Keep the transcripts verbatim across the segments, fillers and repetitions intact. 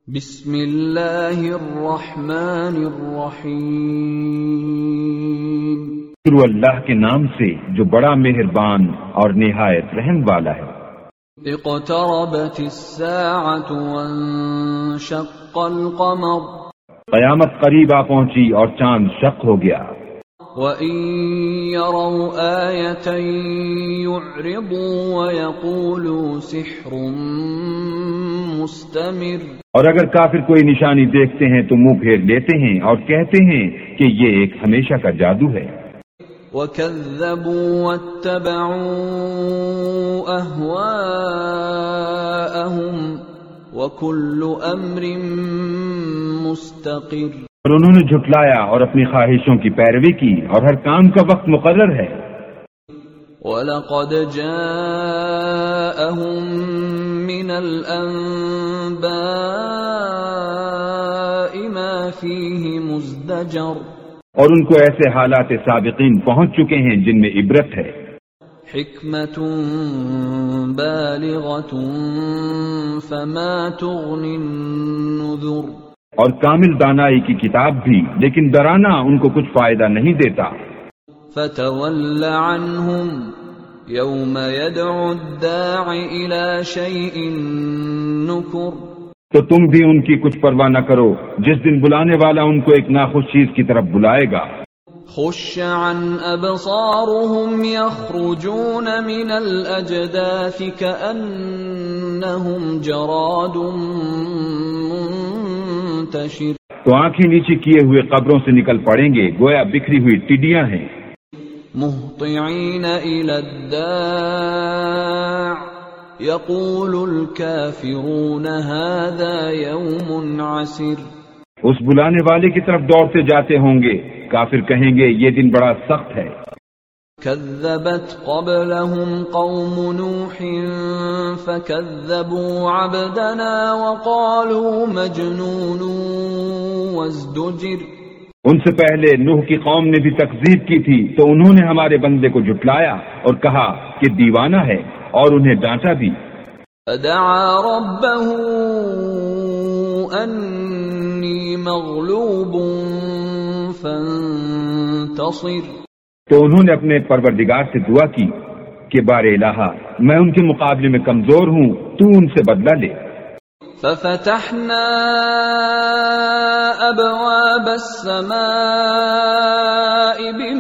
بسم اللہ الرحمن الرحیم۔ شروع اللہ کے نام سے جو بڑا مہربان اور نہایت رحم والا ہے۔ اقتربت الساعة وانشق القمر۔ قیامت قریب آ پہنچی اور چاند شق ہو گیا۔ وَإِن يَرَوْا آيَةً يُعْرِضُوا وَيَقُولُوا سِحْرٌ مُسْتَمِرٌ۔ اور اگر کافر کوئی نشانی دیکھتے ہیں تو منہ پھیر لیتے ہیں اور کہتے ہیں کہ یہ ایک ہمیشہ کا جادو ہے۔ وَكَذَّبُوا وَاتَّبَعُوا أَهْوَاءَهُمْ وَكُلُّ أَمْرٍ مُسْتَقِرٌ۔ اور انہوں نے جھٹلایا اور اپنی خواہشوں کی پیروی کی اور ہر کام کا وقت مقرر ہے۔ وَلَقَدْ جَاءَهُم مِّنَ الْأَنبَاءِ مَا فِيهِ مُزْدَجَرٌ۔ اور ان کو ایسے حالات سابقین پہنچ چکے ہیں جن میں عبرت ہے۔ حِکْمَةٌ بَالِغَةٌ فَمَا تُغْنِ النُّذُرُ۔ اور کامل دانائی کی کتاب بھی، لیکن ڈرانا ان کو کچھ فائدہ نہیں دیتا۔ فَتَوَلَّ عَنْهُمْ يَوْمَ يَدْعُ الدَّاعِ إِلَى شَيْءٍ نُكُرٍ۔ تو تم بھی ان کی کچھ پرواہ نہ کرو جس دن بلانے والا ان کو ایک ناخوش چیز کی طرف بلائے گا۔ خُشَّ عَنْ أَبْصَارُهُمْ يَخْرُجُونَ مِنَ الْأَجْدَاثِ كَأَنَّهُمْ جَرَادٌ منتشر۔ تو آنکھیں نیچے کیے ہوئے قبروں سے نکل پڑیں گے گویا بکھری ہوئی ٹڈیاں ہیں۔ مُهْطِعِينَ إِلَى الدَّاعِ يَقُولُ الْكَافِرُونَ هَذَا يَوْمٌ عَسِرٌ۔ اس بلانے والے کی طرف دوڑتے جاتے ہوں گے، کافر کہیں گے یہ دن بڑا سخت ہے۔ كذبت قبلهم قوم نوح فكذبوا عبدنا وقالوا مجنون وازدجر۔ ان سے پہلے نوح کی قوم نے بھی تکذیب کی تھی تو انہوں نے ہمارے بندے کو جھٹلایا اور کہا کہ دیوانہ ہے، اور انہیں ڈانٹا بھی۔ فدعا ربه انی مغلوب فانتصر۔ تو انہوں نے اپنے پروردگار سے دعا کی کہ بار الہا میں ان کے مقابلے میں کمزور ہوں، تو ان سے بدلہ لے۔ ففتحنا ابواب السماء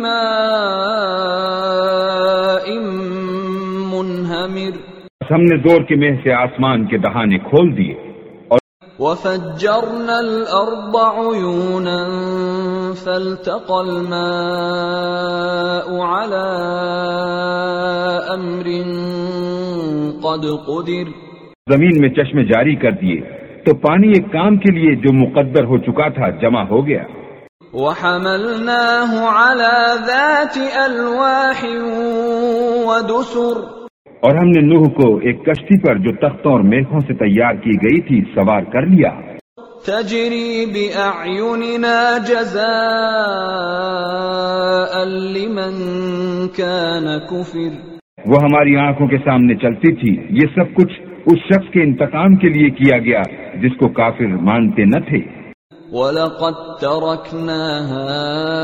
بماء منہمر۔ ہم نے زور کے مہ سے آسمان کے دہانے کھول دیے۔ وَفَجَّرْنَا الْأَرْضَ عُيُونًا فَالْتَقَى الْمَاءُ عَلَى أَمْرٍ قَدْ قُدِرَ۔ زمین میں چشمے جاری کر دیے تو پانی ایک کام کے لیے جو مقدر ہو چکا تھا جمع ہو گیا۔ وَحَمَلْنَاهُ عَلَى ذَاتِ أَلْوَاحٍ وَدُسُرٍ۔ اور ہم نے نوح کو ایک کشتی پر جو تختوں اور میخوں سے تیار کی گئی تھی سوار کر لیا۔ تجری بأعیننا جزاء لمن كان کفر۔ وہ ہماری آنکھوں کے سامنے چلتی تھی، یہ سب کچھ اس شخص کے انتقام کے لیے کیا گیا جس کو کافر مانتے نہ تھے۔ وَلَقَدْ تَرَكْنَاهَا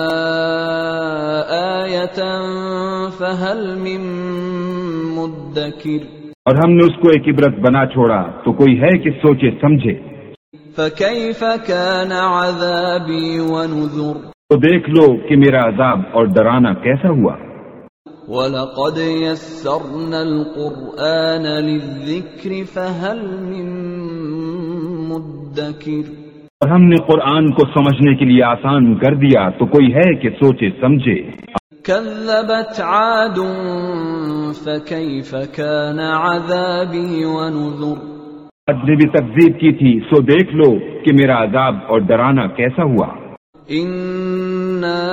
آيَةً فَهَلْ مِن مُدَّكِرٍ۔ اور ہم نے اس کو ایک عبرت بنا چھوڑا تو کوئی ہے کہ سوچے سمجھے۔ فَكَيْفَ كَانَ عَذَابِي وَنُذُرِ۔ تو دیکھ لو کہ میرا عذاب اور ڈرانا کیسا ہوا۔ وَلَقَدْ يَسَّرْنَا الْقُرْآنَ لِلذِّكْرِ فَهَلْ مِن مُدَّكِرٍ۔ اور ہم نے قرآن کو سمجھنے کے لیے آسان کر دیا تو کوئی ہے کہ سوچے سمجھے۔ كذبت عاد فكيف كان عذابي ونذر۔ عاد نے بھی تکذیب کی تھی سو دیکھ لو کہ میرا عذاب اور ڈرانا کیسا ہوا۔ انا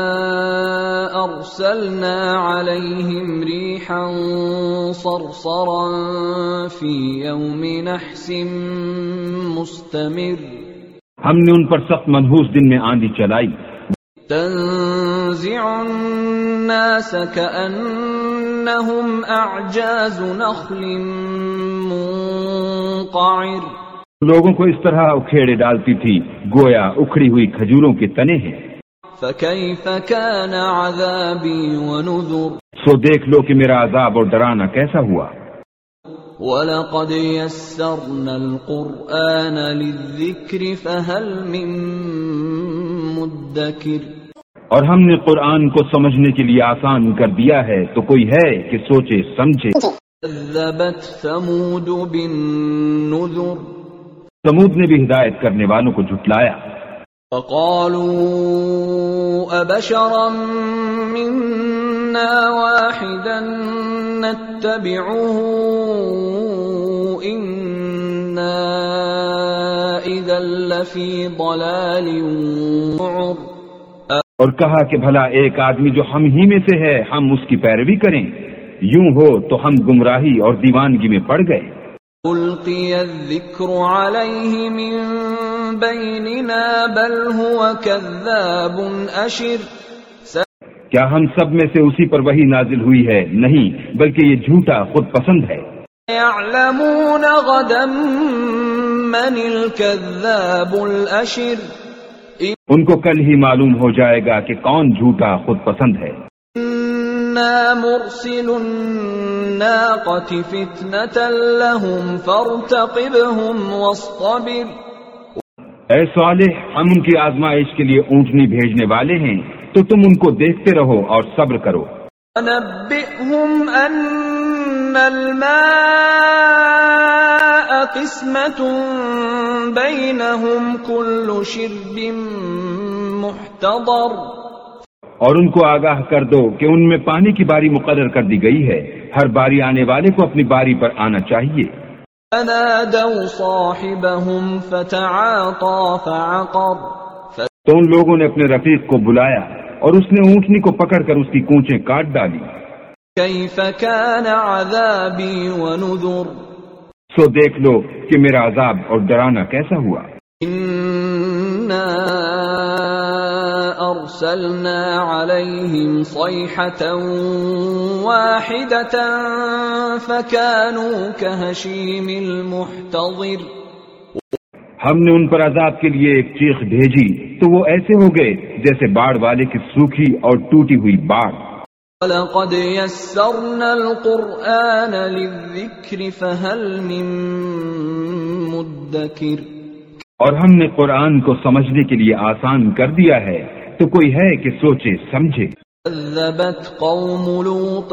ارسلنا عليهم ريحا صرصرا في يوم نحس مستمر۔ ہم نے ان پر سخت منحوس دن میں آندھی چلائی۔ تنزع الناس كأنهم أعجاز نخل منقعر۔ لوگوں کو اس طرح اکھیڑے ڈالتی تھی گویا اکھڑی ہوئی کھجوروں کے تنے ہیں. فَكَيْفَ كَانَ عَذَابِي وَنُذُرِ سو دیکھ لو کہ میرا عذاب اور ڈرانا کیسا ہوا. وَلَقَدْ يَسَّرْنَا الْقُرْآنَ لِلذِّكْرِ فَهَلْ مِن مُدَّكِرٍ اور ہم نے قرآن کو سمجھنے کے لیے آسان کر دیا ہے تو کوئی ہے کہ سوچے سمجھے. كَذَّبَتْ ثَمُودُ بِالنُّذُرِ سمود نے بھی ہدایت کرنے والوں کو جھٹلایا. فَقَالُوا أَبَشَرًا مِنَّا وَاحِدًا نَتَّبِعُهُ إِنَّا إِذًا لَّفِي ضَلَالٍ وَعُرٍ اور کہا کہ بھلا ایک آدمی جو ہم ہی میں سے ہے ہم اس کی پیروی کریں، یوں ہو تو ہم گمراہی اور دیوانگی میں پڑ گئے. أُلْقِيَ الذِّكْرُ عَلَيْهِ مِن بَيْنِنَا بَلْ هُوَ كَذَّابٌ أَشِرٌ کیا ہم سب میں سے اسی پر وحی نازل ہوئی ہے؟ نہیں، بلکہ یہ جھوٹا خود پسند ہے. يَعْلَمُونَ غَدًا مَّنِ الْكَذَّابُ الْأَشِرُ ان کو کل ہی معلوم ہو جائے گا کہ کون جھوٹا خود پسند ہے. إِنَّا مُرْسِلُو النَّاقَةِ فِتْنَةً لَّهُمْ فَارْتَقِبْهُمْ وَاصْطَبِرْ اے صالح، ہم ان کی آزمائش کے لیے اونٹنی بھیجنے والے ہیں تو تم ان کو دیکھتے رہو اور صبر کرو. وَنَبِّئْهُمْ أَنَّ الْمَاءَ قِسْمَةٌ بَيْنَهُمْ كُلُّ شِرْبٍ مُحْتَضَرٍ اور ان کو آگاہ کر دو کہ ان میں پانی کی باری مقرر کر دی گئی ہے، ہر باری آنے والے کو اپنی باری پر آنا چاہیے. فَنَادَوْا صَاحِبَهُمْ فَتَعَاطَىٰ فَعَقَرَ تو ان لوگوں نے اپنے رفیق کو بلایا اور اس نے اونٹنی کو پکڑ کر اس کی کونچیں کاٹ ڈالی. كَيْفَ كَانَ عَذَابِي وَنُذُرِ سو دیکھ لو کہ میرا عذاب اور ڈرانا کیسا ہوا. إِنَّا أَرْسَلْنَا عَلَيْهِمْ صَيْحَةً وَاحِدَةً فَكَانُوا كَهَشِيمِ الْمُحْتَظِرِ ہم نے ان پر عذاب کے لیے ایک چیخ بھیجی تو وہ ایسے ہو گئے جیسے باڑ والے کی سوکھی اور ٹوٹی ہوئی باڑ. وَلَقَدْ يَسَّرْنَا الْقُرْآنَ لِلذِّكْرِ فَهَلْ مِن مُدَّكِرٍ اور ہم نے قرآن کو سمجھنے کے لیے آسان کر دیا ہے تو کوئی ہے کہ سوچے سمجھے. كَذَّبَتْ قَوْمُ لُوطٍ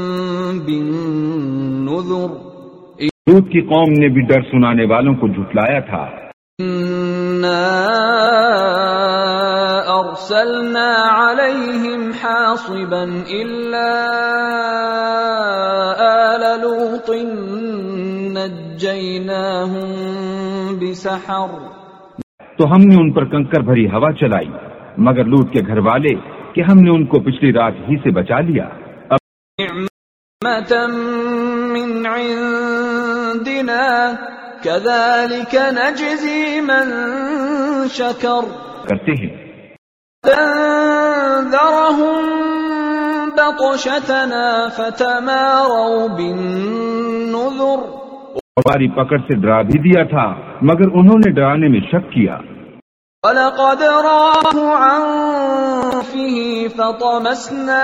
بِالنُّذُرِ لوط کی قوم نے بھی ڈر سنانے والوں کو جھٹلایا تھا. إِنَّا أَرْسَلْنَا عَلَيْهِمْ حَاصِبًا إِلَّا آلَ لُوطٍ نَجَّيْنَاهُمْ بِسَحَرٍ تو ہم نے ان پر کنکر بھری ہوا چلائی مگر لوط کے گھر والے کہ ہم نے ان کو پچھلی رات ہی سے بچا لیا. نِعْمَةً مِّنْ عِندِنَا كَذَلِكَ نَجْزِي مَن شَكَرَ کرتے ہیں. فَانذَرَهُم بَطْشَتَنَا فَتَمَارَوْا بِالنُّذُرِ ہماری پکڑ سے ڈرا بھی دیا تھا مگر انہوں نے ڈرانے میں شک کیا. وَلَقَدْ رَاهُ عَن فِيهِ فَطَمَسْنَا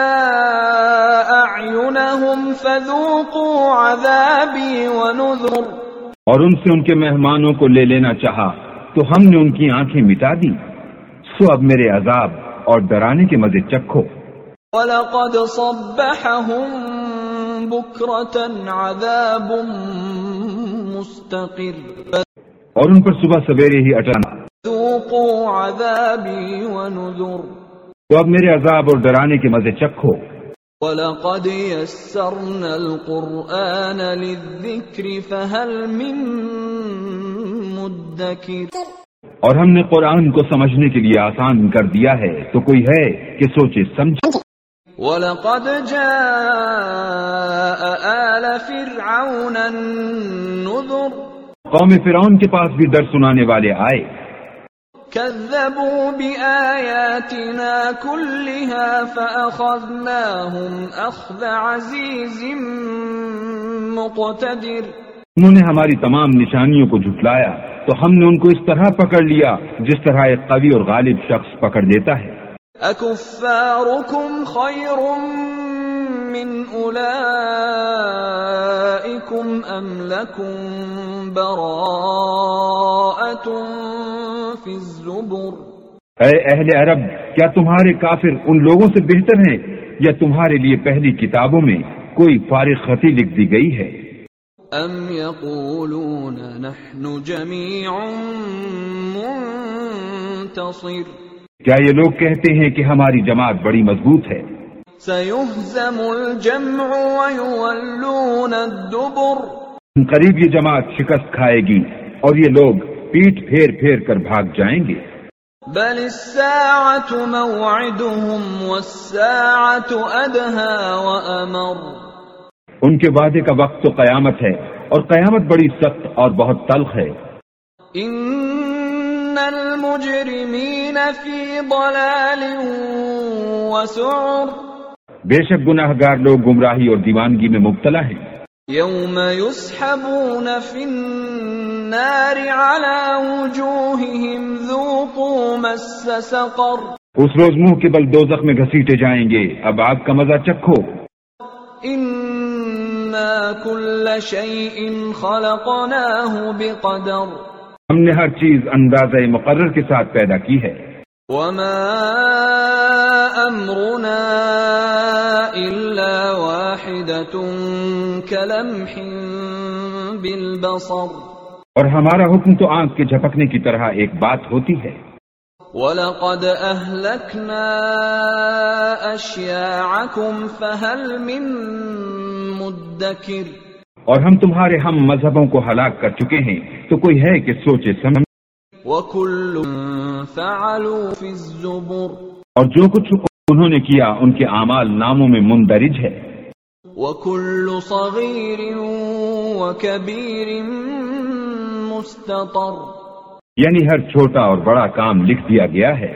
أَعْيُنَهُمْ فَذُوقُوا عَذَابِي وَنُذُرِ اور ان سے ان کے مہمانوں کو لے لینا چاہا تو ہم نے ان کی آنکھیں مٹا دی، سو اب میرے عذاب اور ڈرانے کے مزے چکھو. وَلَقَدْ صَبَّحَهُم بُكْرَةً عَذَابٌ مُسْتَقِرٌ اور ان پر صبح سویرے ہی اٹانا. ذُوقُوا عَذَابِي وَنُذُرِ تو اب میرے عذاب اور ڈرانے کے مزے چکھو. وَلَقَدْ يَسَّرْنَا الْقُرْآنَ لِلذِّكْرِ فَهَلْ مِن مُدَّكِرٍ اور ہم نے قرآن کو سمجھنے کے لیے آسان کر دیا ہے تو کوئی ہے کہ سوچے سمجھے. وَلَقَدْ جَاءَ آلَ فِرْعَوْنَ النُّذُرُ قوم فرعون کے پاس بھی ڈر سنانے والے آئے. كَذَّبُوا بِآيَاتِنَا كُلِّهَا فَأَخَذْنَاهُمْ أَخْذَ عَزِيزٍ مُقْتَدِرٍ انہوں نے ہماری تمام نشانیوں کو جھٹلایا تو ہم نے ان کو اس طرح پکڑ لیا جس طرح ایک قوی اور غالب شخص پکڑ دیتا ہے۔ اکفارکم خیر من اولئکم ام لکم براءۃ فی الزبر۔ اے اہل عرب، کیا تمہارے کافر ان لوگوں سے بہتر ہیں یا تمہارے لیے پہلی کتابوں میں کوئی فارغ خطی لکھ دی گئی ہے؟ ام یقولون نحن جمیع منتصر۔ کیا یہ لوگ کہتے ہیں کہ ہماری جماعت بڑی مضبوط ہے؟ سیہزم الجمع ویولون الدبر۔ قریب یہ جماعت شکست کھائے گی اور یہ لوگ پیٹ پھیر پھیر کر بھاگ جائیں گے۔ بل الساعة موعدهم والساعة أدهى وأمر۔ ان کے وعدے کا وقت تو قیامت ہے اور قیامت بڑی سخت اور بہت تلخ ہے۔ ان المجرمین فی ضلال وسعر۔ بے شک گناہگار لوگ گمراہی اور دیوانگی میں مبتلا ہیں۔ یوم یسحبون فی النار علی وجوہہم ذوقوا مس سقر۔ اس روز منہ کے بل دوزخ میں گھسیٹے جائیں گے، اب آگ کا مزہ چکھو۔ انا کل شیء خلقناہ بقدر۔ ہم نے ہر چیز اندازہ مقرر کے ساتھ پیدا کی ہے۔ وما امرنا الا واحدۃ کلمح بالبصر۔ اور ہمارا حکم تو آنکھ کے جھپکنے کی طرح ایک بات ہوتی ہے۔ وَلَقَدْ أَهْلَكْنَا أَشْيَاعَكُمْ فَهَلْ مِن مُدَّكِرٍ۔ اور ہم تمہارے ہم مذہبوں کو ہلاک کر چکے ہیں، تو کوئی ہے کہ سوچے سمجھے۔ وَكُلٌّ فَعَلُوا فِي الزُّبُرِ۔ اور جو کچھ انہوں نے کیا ان کے اعمال ناموں میں مندرج ہے۔ وَكُلُّ صَغِيرٍ وَكَبِيرٍ مُسْتَطَرٍ۔ یعنی ہر چھوٹا اور بڑا کام لکھ دیا گیا ہے۔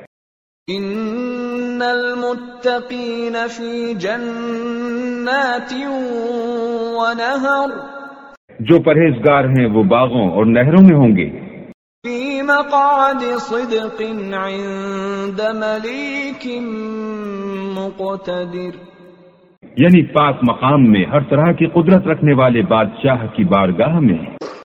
ان المتقین فی جنات ونہر۔ جو پرہیزگار ہیں وہ باغوں اور نہروں میں ہوں گے۔ فی مقعد صدق عند ملیک مقتدر۔ یعنی پاک مقام میں ہر طرح کی قدرت رکھنے والے بادشاہ کی بارگاہ میں۔